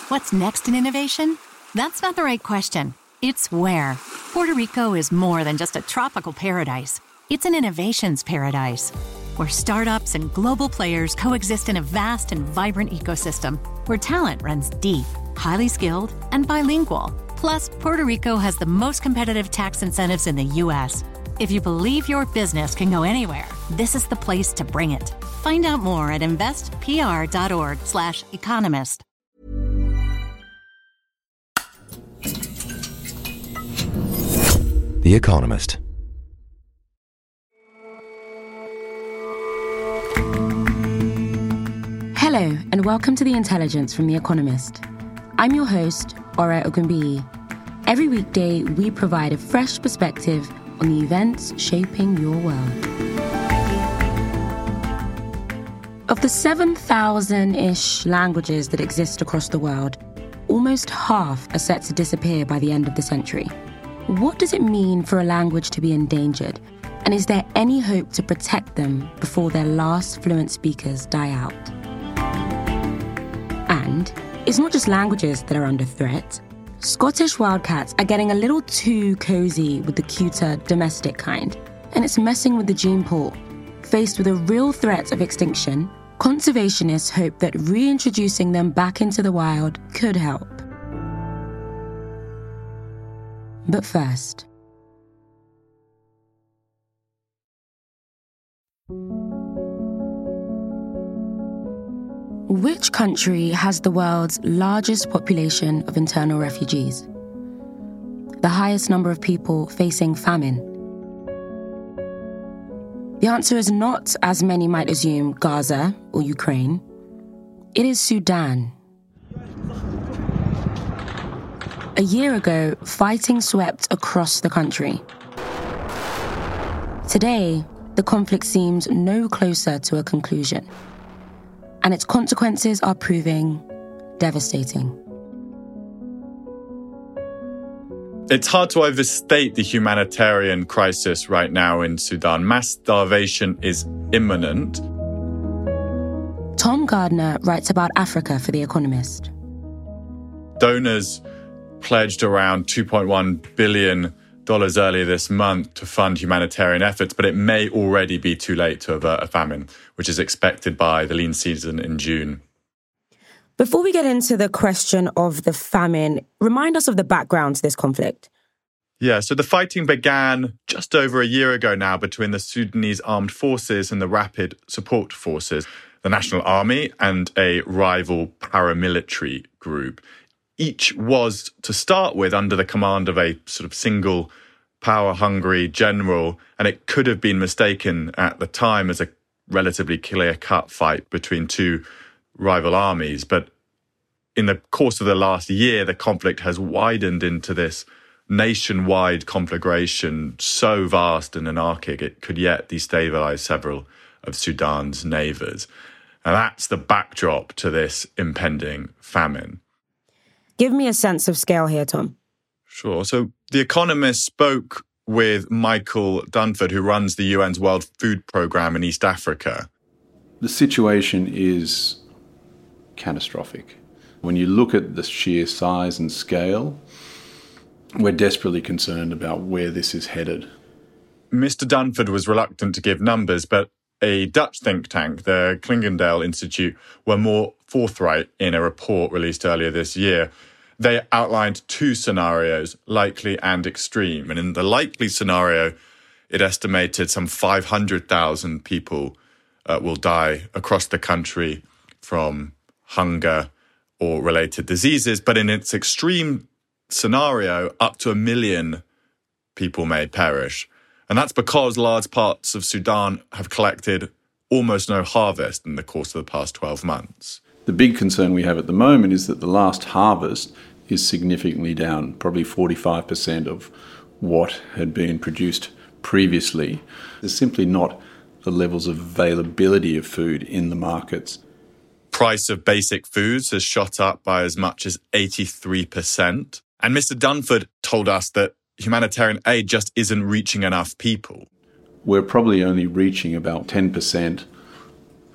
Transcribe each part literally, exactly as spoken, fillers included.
What's next in innovation? That's not the right question. It's where. Puerto Rico is more than just a tropical paradise. It's an innovations paradise, where startups and global players coexist in a vast and vibrant ecosystem, where talent runs deep, highly skilled, and bilingual. Plus, Puerto Rico has the most competitive tax incentives in the U S. If you believe your business can go anywhere, this is the place to bring it. Find out more at investpr.org slash economist. The Economist. Hello, and welcome to The Intelligence from The Economist. I'm your host, Ore Ogunbiyi. Every weekday, we provide a fresh perspective on the events shaping your world. Of the seven thousand-ish languages that exist across the world, almost half are set to disappear by the end of the century. What does it mean for a language to be endangered? And is there any hope to protect them before their last fluent speakers die out? And it's not just languages that are under threat. Scottish wildcats are getting a little too cozy with the cuter domestic kind, and it's messing with the gene pool. Faced with a real threat of extinction, conservationists hope that reintroducing them back into the wild could help. But first, which country has the world's largest population of internal refugees? The highest number of people facing famine? The answer is not, as many might assume, Gaza or Ukraine. It is Sudan. A year ago, fighting swept across the country. Today, the conflict seems no closer to a conclusion, and its consequences are proving devastating. It's hard to overstate the humanitarian crisis right now in Sudan. Mass starvation is imminent. Tom Gardner writes about Africa for The Economist. Donors pledged around two point one billion dollars earlier this month to fund humanitarian efforts, but it may already be too late to avert a famine, which is expected by the lean season in June. Before we get into the question of the famine, remind us of the background to this conflict. Yeah, so the fighting began just over a year ago now between the Sudanese armed forces and the Rapid Support Forces, the National Army, and a rival paramilitary group. Each was, to start with, under the command of a sort of single power-hungry general, and it could have been mistaken at the time as a relatively clear-cut fight between two rival armies. But in the course of the last year, the conflict has widened into this nationwide conflagration so vast and anarchic it could yet destabilize several of Sudan's neighbours. And that's the backdrop to this impending famine. Give me a sense of scale here, Tom. Sure. So The Economist spoke with Michael Dunford, who runs the U N's World Food Programme in East Africa. The situation is catastrophic. When you look at the sheer size and scale, we're desperately concerned about where this is headed. Mister Dunford was reluctant to give numbers, but a Dutch think tank, the Clingendael Institute, were more forthright in a report released earlier this year. They outlined two scenarios, likely and extreme. And in the likely scenario, it estimated some five hundred thousand people uh, will die across the country from hunger or related diseases. But in its extreme scenario, up to a million people may perish. And that's because large parts of Sudan have collected almost no harvest in the course of the past twelve months. The big concern we have at the moment is that the last harvest is significantly down, probably forty-five percent of what had been produced previously. There's simply not the levels of availability of food in the markets. Price of basic foods has shot up by as much as eighty-three percent. And Mister Dunford told us that humanitarian aid just isn't reaching enough people. We're probably only reaching about ten percent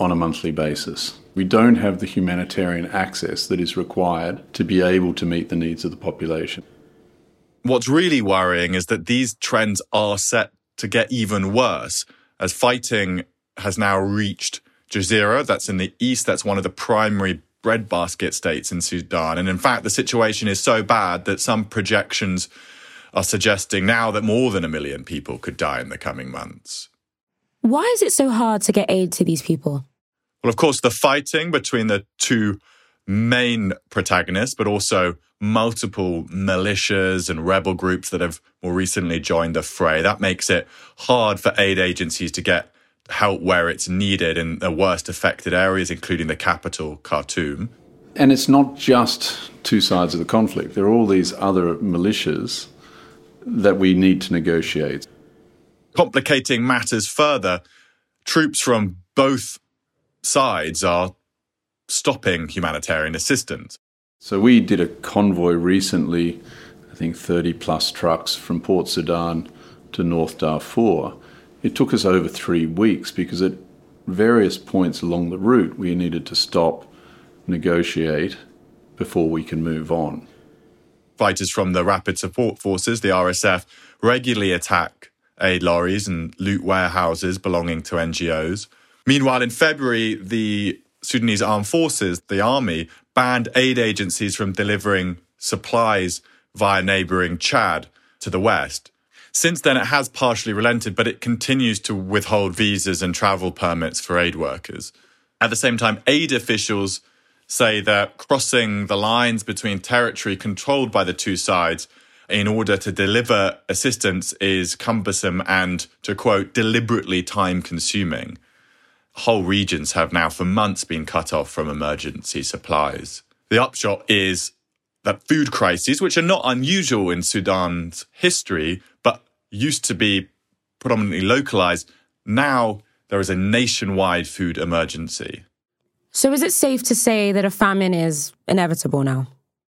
on a monthly basis. We don't have the humanitarian access that is required to be able to meet the needs of the population. What's really worrying is that these trends are set to get even worse, as fighting has now reached Jazeera, that's in the east, that's one of the primary breadbasket states in Sudan. And in fact, the situation is so bad that some projections are suggesting now that more than a million people could die in the coming months. Why is it so hard to get aid to these people? Well, of course, the fighting between the two main protagonists, but also multiple militias and rebel groups that have more recently joined the fray, that makes it hard for aid agencies to get help where it's needed in the worst affected areas, including the capital, Khartoum. And it's not just two sides of the conflict. There are all these other militias that we need to negotiate. Complicating matters further, troops from both sides are stopping humanitarian assistance. So we did a convoy recently, I think thirty plus trucks from Port Sudan to North Darfur. It took us over three weeks because at various points along the route we needed to stop, negotiate before we can move on. Fighters from the Rapid Support Forces, the R S F, regularly attack aid lorries and loot warehouses belonging to N G Os. Meanwhile, in February, the Sudanese Armed Forces, the army, banned aid agencies from delivering supplies via neighbouring Chad to the west. Since then, it has partially relented, but it continues to withhold visas and travel permits for aid workers. At the same time, aid officials say that crossing the lines between territory controlled by the two sides in order to deliver assistance is cumbersome and, to quote, deliberately time-consuming. Whole regions have now for months been cut off from emergency supplies. The upshot is that food crises, which are not unusual in Sudan's history, but used to be predominantly localized, now there is a nationwide food emergency. So is it safe to say that a famine is inevitable now?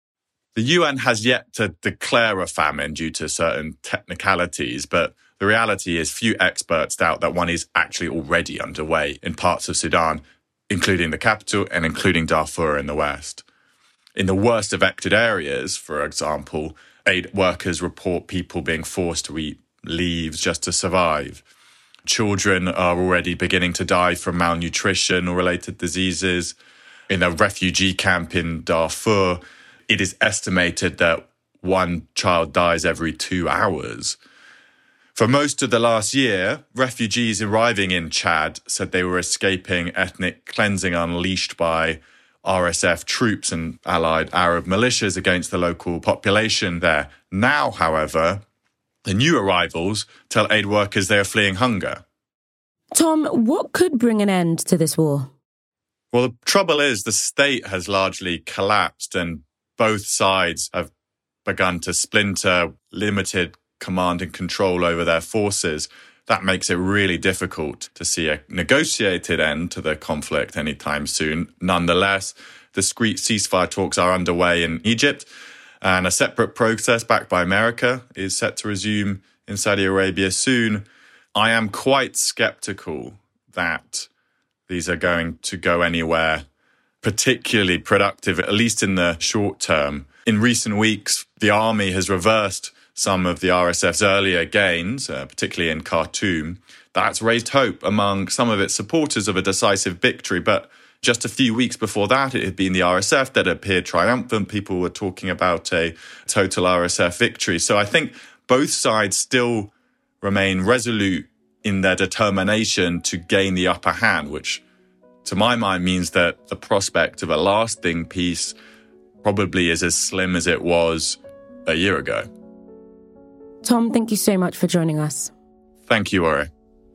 The U N has yet to declare a famine due to certain technicalities, but the reality is few experts doubt that one is actually already underway in parts of Sudan, including the capital and including Darfur in the west. In the worst affected areas, for example, aid workers report people being forced to eat leaves just to survive. Children are already beginning to die from malnutrition or related diseases. In a refugee camp in Darfur, it is estimated that one child dies every two hours. For most of the last year, refugees arriving in Chad said they were escaping ethnic cleansing unleashed by R S F troops and allied Arab militias against the local population there. Now, however, the new arrivals tell aid workers they are fleeing hunger. Tom, what could bring an end to this war? Well, the trouble is the state has largely collapsed and both sides have begun to splinter, limited command and control over their forces. That makes it really difficult to see a negotiated end to the conflict anytime soon. Nonetheless, discreet ceasefire talks are underway in Egypt, and a separate process backed by America is set to resume in Saudi Arabia soon. I am quite skeptical that these are going to go anywhere particularly productive, at least in the short term. In recent weeks, the army has reversed some of the R S F's earlier gains, uh, particularly in Khartoum. That's raised hope among some of its supporters of a decisive victory. But just a few weeks before that, it had been the R S F that appeared triumphant. People were talking about a total R S F victory. So I think both sides still remain resolute in their determination to gain the upper hand, which to my mind means that the prospect of a lasting peace probably is as slim as it was a year ago. Tom, thank you so much for joining us. Thank you, Ori.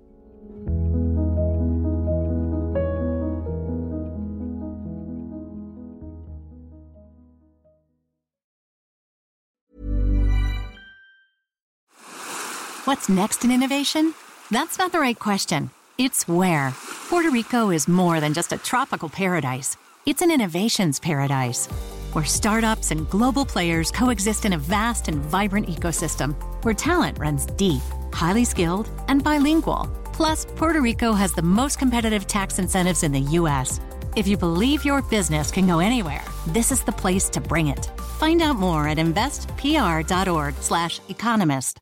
What's next in innovation? That's not the right question. It's where. Puerto Rico is more than just a tropical paradise. It's an innovations paradise, where startups and global players coexist in a vast and vibrant ecosystem, where talent runs deep, highly skilled, and bilingual, Plus, Puerto Rico has the most competitive tax incentives in the U S. If you believe your business can go anywhere, this is the place to bring it. Find out more at investpr.org slash economist.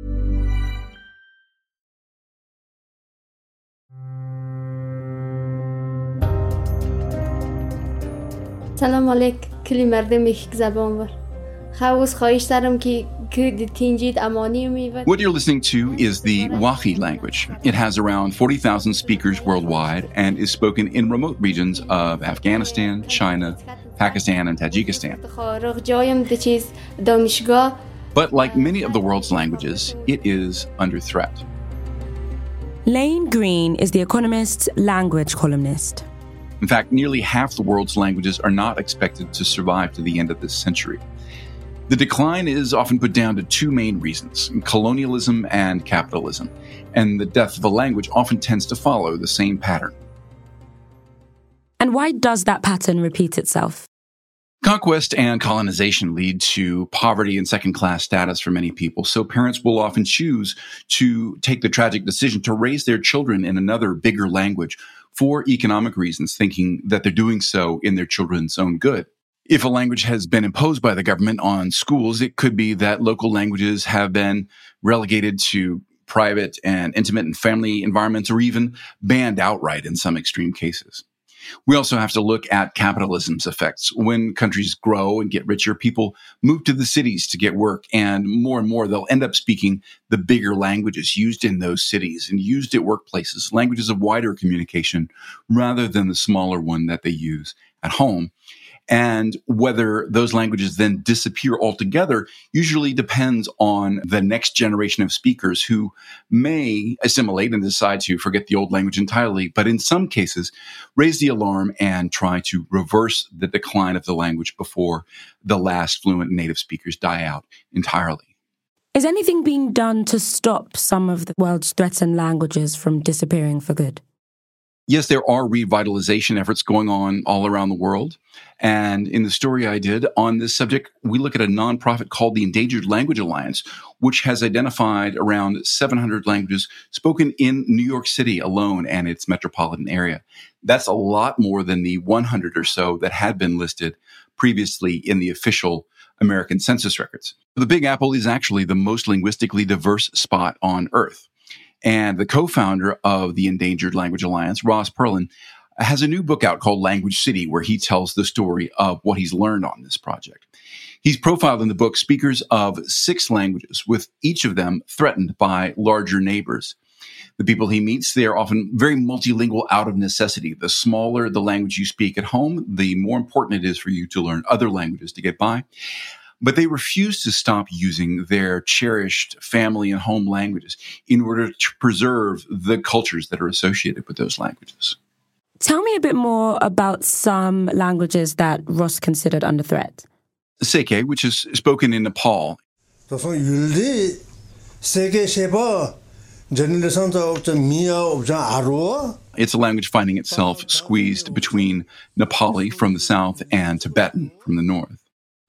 سلام علیک کلی مردم یک زبان بر خواهش خواهش دارم که که تینجید امانی میود. What you're listening to is the Wahi language. It has around forty thousand speakers worldwide and is spoken in remote regions of Afghanistan, China, Pakistan, and Tajikistan. But like many of the world's languages, it is under threat. Lane Green is The Economist's language columnist. In fact, nearly half the world's languages are not expected to survive to the end of this century. The decline is often put down to two main reasons, colonialism and capitalism, and the death of a language often tends to follow the same pattern. And why does that pattern repeat itself? Conquest and colonization lead to poverty and second-class status for many people, so parents will often choose to take the tragic decision to raise their children in another, bigger language for economic reasons, thinking that they're doing so in their children's own good. If a language has been imposed by the government on schools, it could be that local languages have been relegated to private and intimate and family environments, or even banned outright in some extreme cases. We also have to look at capitalism's effects. When countries grow and get richer, people move to the cities to get work, and more and more they'll end up speaking the bigger languages used in those cities and used at workplaces, languages of wider communication, rather than the smaller one that they use at home. And whether those languages then disappear altogether usually depends on the next generation of speakers who may assimilate and decide to forget the old language entirely, but in some cases raise the alarm and try to reverse the decline of the language before the last fluent native speakers die out entirely. Is anything being done to stop some of the world's threatened languages from disappearing for good? Yes, there are revitalization efforts going on all around the world. And in the story I did on this subject, we look at a nonprofit called the Endangered Language Alliance, which has identified around seven hundred languages spoken in New York City alone and its metropolitan area. That's a lot more than the one hundred or so that had been listed previously in the official American census records. The Big Apple is actually the most linguistically diverse spot on Earth. And the co-founder of the Endangered Language Alliance, Ross Perlin, has a new book out called Language City, where he tells the story of what he's learned on this project. He's profiled in the book speakers of six languages, with each of them threatened by larger neighbors. The people he meets, they are often very multilingual out of necessity. The smaller the language you speak at home, the more important it is for you to learn other languages to get by. But they refuse to stop using their cherished family and home languages in order to preserve the cultures that are associated with those languages. Tell me a bit more about some languages that Ross considered under threat. Seke, which is spoken in Nepal. It's a language finding itself squeezed between Nepali from the south and Tibetan from the north.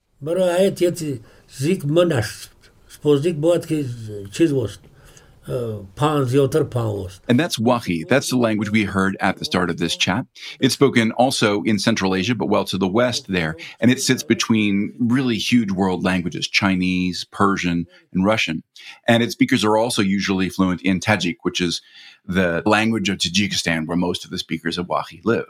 And that's Wahi. That's the language we heard at the start of this chat. It's spoken also in Central Asia, but well to the west there. And it sits between really huge world languages, Chinese, Persian, and Russian. And its speakers are also usually fluent in Tajik, which is the language of Tajikistan, where most of the speakers of Wahi live.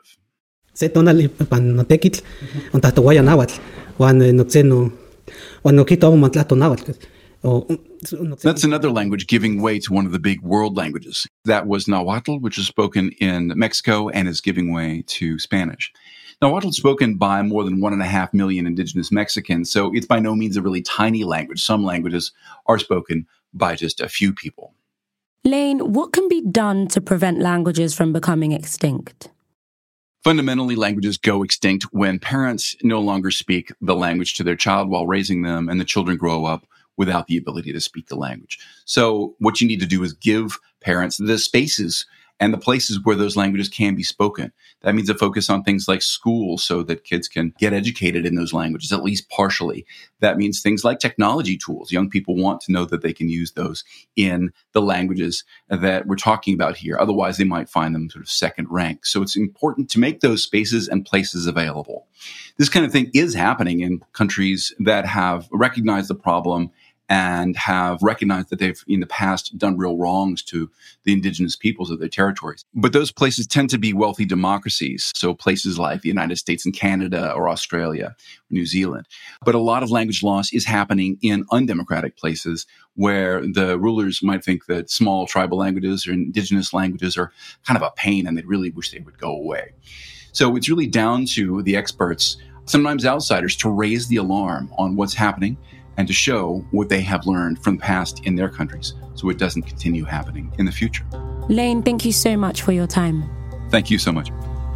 That's another language giving way to one of the big world languages. That was Nahuatl, which is spoken in Mexico and is giving way to Spanish. Nahuatl is spoken by more than one and a half million indigenous Mexicans, so it's by no means a really tiny language. Some languages are spoken by just a few people. Lane, what can be done to prevent languages from becoming extinct? Fundamentally, languages go extinct when parents no longer speak the language to their child while raising them, and the children grow up without the ability to speak the language. So what you need to do is give parents the spaces and the places where those languages can be spoken. That means a focus on things like schools so that kids can get educated in those languages, at least partially. That means things like technology tools. Young people want to know that they can use those in the languages that we're talking about here. Otherwise, they might find them sort of second rank. So it's important to make those spaces and places available. This kind of thing is happening in countries that have recognized the problem and have recognized that they've in the past done real wrongs to the indigenous peoples of their territories. But those places tend to be wealthy democracies, so places like the United States and Canada or Australia, New Zealand. But a lot of language loss is happening in undemocratic places where the rulers might think that small tribal languages or indigenous languages are kind of a pain and they really wish they would go away. So it's really down to the experts, sometimes outsiders, to raise the alarm on what's happening and to show what they have learned from the past in their countries so it doesn't continue happening in the future. Lane, thank you so much for your time. Thank you so much.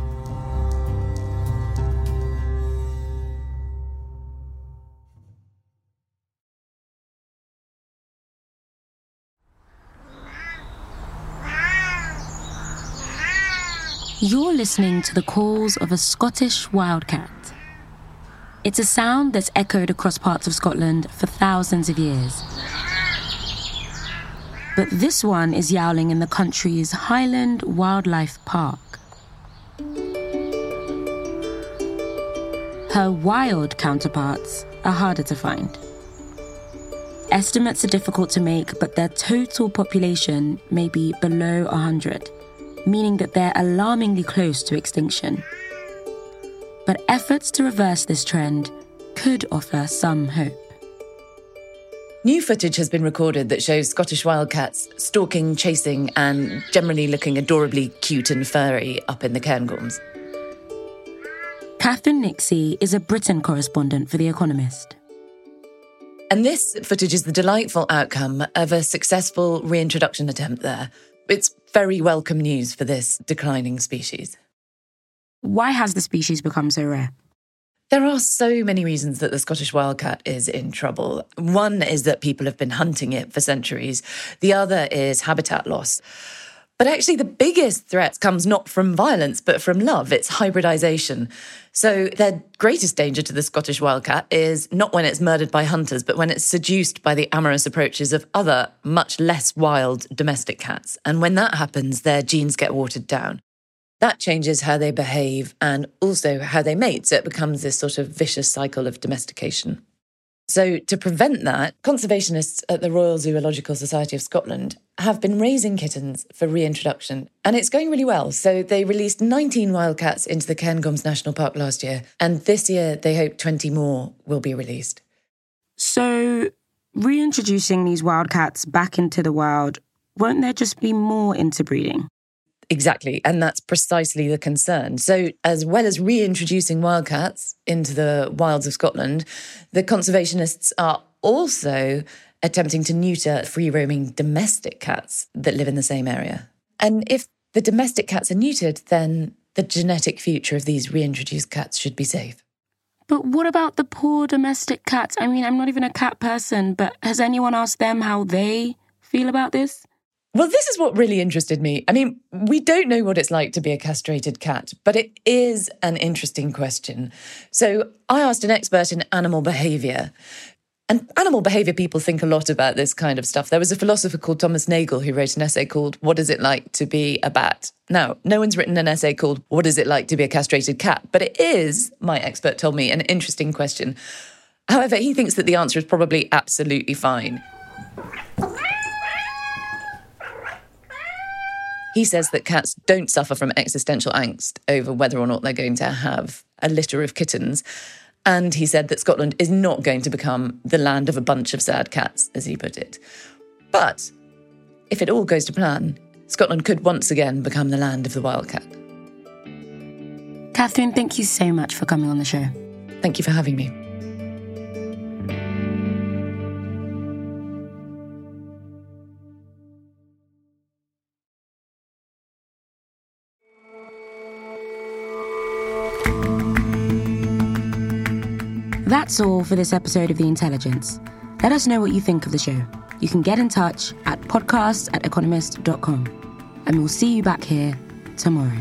You're listening to the calls of a Scottish wildcat. It's a sound that's echoed across parts of Scotland for thousands of years. But this one is yowling in the country's Highland Wildlife Park. Her wild counterparts are harder to find. Estimates are difficult to make, but their total population may be below one hundred, meaning that they're alarmingly close to extinction. But efforts to reverse this trend could offer some hope. New footage has been recorded that shows Scottish wildcats stalking, chasing, and generally looking adorably cute and furry up in the Cairngorms. Catherine Nixie is a Britain correspondent for The Economist. And this footage is the delightful outcome of a successful reintroduction attempt there. It's very welcome news for this declining species. Why has the species become so rare? There are so many reasons that the Scottish wildcat is in trouble. One is that people have been hunting it for centuries. The other is habitat loss. But actually the biggest threat comes not from violence, but from love. It's hybridization. So the greatest danger to the Scottish wildcat is not when it's murdered by hunters, but when it's seduced by the amorous approaches of other, much less wild domestic cats. And when that happens, their genes get watered down. That changes how they behave and also how they mate. So it becomes this sort of vicious cycle of domestication. So to prevent that, conservationists at the Royal Zoological Society of Scotland have been raising kittens for reintroduction. And it's going really well. So they released nineteen wildcats into the Cairngorms National Park last year. And this year, they hope twenty more will be released. So reintroducing these wildcats back into the wild, won't there just be more interbreeding? Exactly, and that's precisely the concern. So as well as reintroducing wildcats into the wilds of Scotland, the conservationists are also attempting to neuter free-roaming domestic cats that live in the same area. And if the domestic cats are neutered, then the genetic future of these reintroduced cats should be safe. But what about the poor domestic cats? I mean, I'm not even a cat person, but has anyone asked them how they feel about this? Well, this is what really interested me. I mean, we don't know what it's like to be a castrated cat, but it is an interesting question. So I asked an expert in animal behaviour. And animal behaviour people think a lot about this kind of stuff. There was a philosopher called Thomas Nagel who wrote an essay called What Is It Like to Be a Bat? Now, no one's written an essay called What Is It Like to Be a Castrated Cat? But it is, my expert told me, an interesting question. However, he thinks that the answer is probably absolutely fine. He says that cats don't suffer from existential angst over whether or not they're going to have a litter of kittens. And he said that Scotland is not going to become the land of a bunch of sad cats, as he put it. But if it all goes to plan, Scotland could once again become the land of the wildcat. Catherine, thank you so much for coming on the show. Thank you for having me. That's all for this episode of The Intelligence. Let us know what you think of the show. You can get in touch at podcast at economist dot com. and we'll see you back here tomorrow.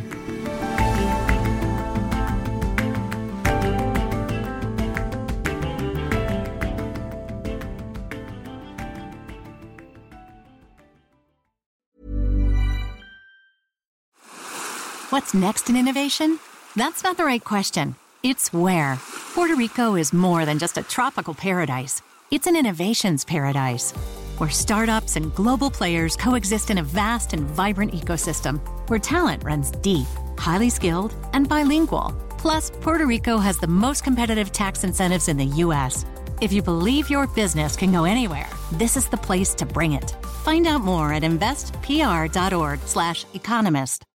What's next in innovation? That's not the right question. It's where. Puerto Rico is more than just a tropical paradise. It's an innovations paradise, where startups and global players coexist in a vast and vibrant ecosystem, where talent runs deep, highly skilled, and bilingual. Plus, Puerto Rico has the most competitive tax incentives in the U S. If you believe your business can go anywhere, this is the place to bring it. Find out more at investpr.org slash economist.